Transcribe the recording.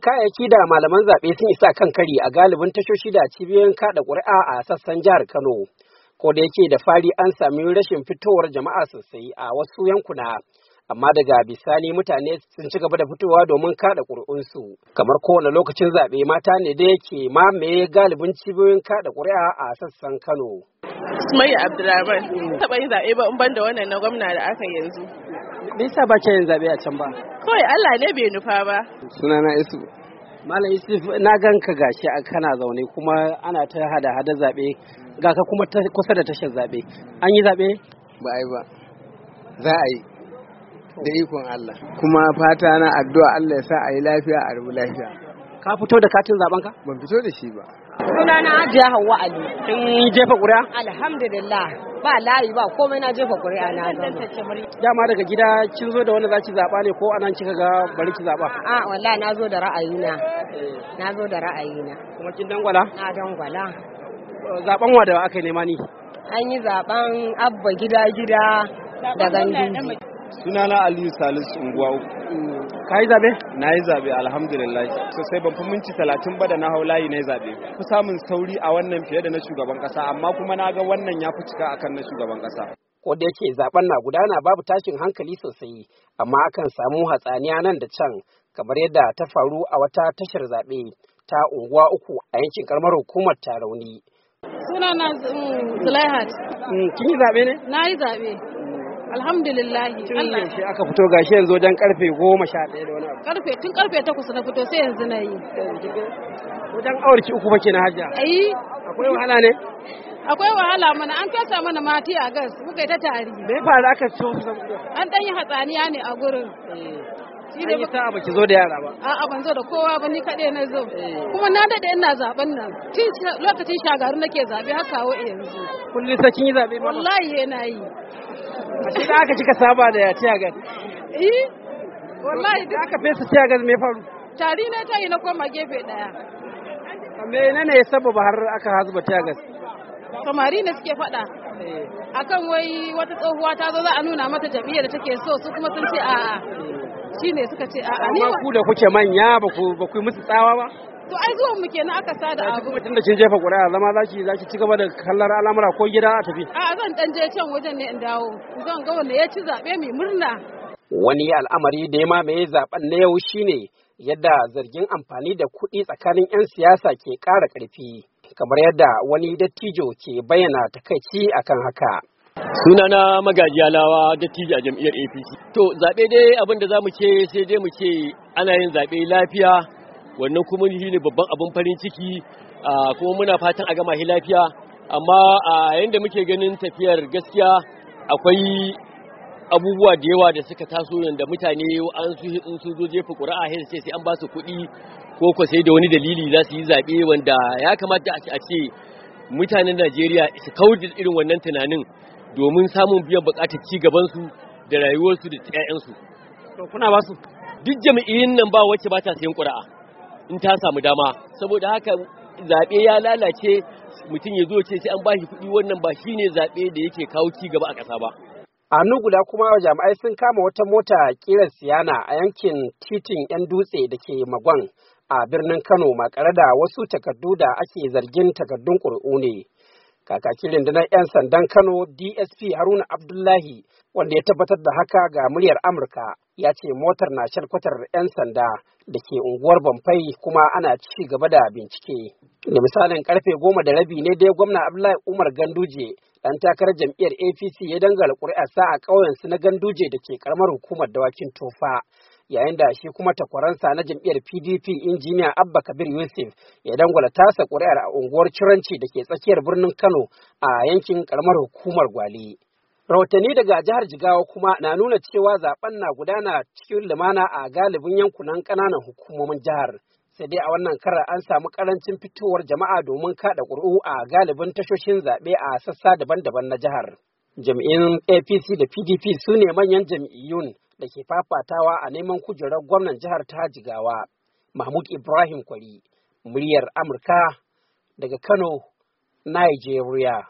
Kayayyaki da malaman zaɓe sun isa kan kari a galibin tashoshi da cibiyoyin kaɗa ƙuri'a a sassan jihar Kano. Ko da yake da fari an sami rashin fitowar jama'a sosai a wasu yankuna, amma daga bisani mutane sun ci gaba da fitowa domin kaɗa ƙuri'unsu. Kamar kowane lokacin zaɓe mata ne da yake mamaye galibin cibiyoyin kaɗa ƙuri'a a sassan Kano. Sumayya Abdulrahman, taɓa yin zaɓe ba in ban da wannan na gwamna da aka yanzu. Me yasa ba yin zaɓe a can ba? Kawai Allah ne bai nufa ba. Sunana Isu. Malam Yusuf, na gan ka gashi kana zaune kuma ana ta hada zaɓe, ga ka kuma kusa da tashar zaɓe. An yi zaɓe? Ba a yi ba. Za a yi. Da ikon Allah. Kuma fata na addu'a Allah ya sa a yi lafiya a rubu lafiya. Ka fito da katin zaben ka? Ban fito da shi ba. Sunana Hajiya Hauwa Ali. Kin jefa ƙuri'a? Alhamdulillah. Ba layi ba komai na jefa ƙuri'a na zama. Dama daga gida kin zo da wanda zaki zaba ne ko anan kika ga bari ki zaba? A wallahi na zo da ra'ayina. Na zo da ra'ayina. Kuma kin dangwala? Na dangwala. Zaben wa da aka nema ni? An yi zaben Abba gida da Ganduje. Sunana Aliyu Salisu Unguwa uku. Ka yi zabe? Na yi zabe alhamdulillah. Sosai ban fi minti 30 ba da na hau layi na yi zabe. Ku samun sauri a wannan fiye da na shugaban kasa, amma kuma na ga wannan ya fi cika akan na shugaban kasa. Ko da yake zaben na gudana babu tashin hankali sosai, amma akan samu hatsaniya nan da can, kamar yadda ta faru a wata tashar zabe ta Unguwa uku a yankin karamar hukumar Tarauni. Sunana Zulaihat. Kin yi zabe ne? Na yi zabe. Alhamdulillah. Allah shi aka fito gashi yanzu wajen karfe 11 da wani abu. Tun karfe 8 na fito sai yanzu na yi. Wajen awarki uku fa kenan Hajja. Akwai wahala ne? Akwai wahala mana, an fesa mana mati a gas muka yi ta tari. Me faru aka so? An dan yi hatsaniya ne a gurin. Shi ne ba baki zo da yara ba. A'a ban zo da kowa ba, ni kaɗai na zo. Kuma na dade ina zaben nan. Lokacin shagaru nake zabe har kawo yanzu. Kullum sai kin yi zabe ba? Wallahi yana yi. A shi da aka kika saba da tiyagas? Wallahi da aka fesa tiyagas me faru? Tari na tayi na koma gefe daya. Menene ya sababa har aka hazuba tiyagas? Samari ne suke faɗa. Akan wai wata tsohuwa ta zo za a nuna mata jam'iyyar da take so, su kuma sun ce a'a. Shine suka ce a'a. Amma ku da kuke manya ba ku musu tsawa ba? To ai zuwan mu kenan aka sada abu. Tunda kin jefa ƙuri'a zama zaki ci gaba da kallar al'amura ko gida a tafi? A'a zan dan je can wajen ne in dawo. Zan ga wanda ya ci zabe mai murna. Wani al'amari da ya mamaye zaben na yau shine yadda zargin amfani da kuɗi tsakanin 'yan siyasa ke ƙara ƙarfi, kamar yadda wani dattijo ke bayyana takaici akan haka. Sunana Magaji Alawa, dattijo a jam'iyyar APC. To zaɓe dai abin da za mu ce sai dai mu ce ana yin zaɓe lafiya, wannan kuma shi ne babban abin farin ciki, kuma muna fatan a gama shi lafiya, amma a yanda muke ganin tafiyar gaskiya akwai abubuwa da yawa da suka taso yanda mutane an su zo jefa ƙuri'a sai an ba su kuɗi ko sai da wani dalili za su yi zaɓe, wanda ya kamata a ce mutanen Najeriya su kawar da irin wannan tunanin domin samun biyan buƙatar ci gabansu da rayuwarsu da 'ya'yansu. To kuna ba su? Duk jami'in nan ba wacce ba ta sayan ƙuri'a in ta samu dama, saboda haka zaɓe ya lalace, mutum ya zo ce sai an ba shi kuɗi, wannan ba shine zaɓe da yake kawo ci gaba a ƙasa ba. A hannu guda kuma jami'ai sun kama wata mota kiran Siyana a yankin titin 'yan dutse da ke Magwan a birnin Kano makare da wasu takardu da ake zargin takardun ƙuri'u ne. Kakakin rundunar 'yan sandan Kano DSP Haruna Abdullahi, wanda ya tabbatar da haka ga muryar Amurka, ya ce motar na shalkwatar 'yan sanda da ke unguwar Bamfai kuma ana ci gaba da bincike. Da misalin karfe 10:30 ne dai gwamna Abdullahi Umar Ganduje, dan takarar jam'iyyar APC, ya dangala ƙuri'arsa a ƙauyensu na Ganduje da ke karamar hukumar Dawakin Tofa, yayin da shi kuma takwaransa na jam'iyyar PDP injiniya Abba Kabir Yusuf ya dangwala tasa ƙuri'ar a unguwar Ciranci da ke tsakiyar birnin Kano a yankin karamar hukumar Gwale. Rahotanni daga jihar Jigawa kuma na nuna cewa zaben na gudana cikin lumana a galibin yankunan ƙananan hukumomin jihar. Sai dai a wannan karar an samu ƙarancin fitowar jama'a domin kaɗa ƙuri'u a galibin tashoshin zaɓe a sassa daban-daban na jihar. Jam'iyyun APC da PDP su ne manyan jam'iyyun da ke fafatawa a neman kujerar gwamnan jihar ta Jigawa. Mahmud Ibrahim Kwari, muryar Amurka daga Kano, Nigeria.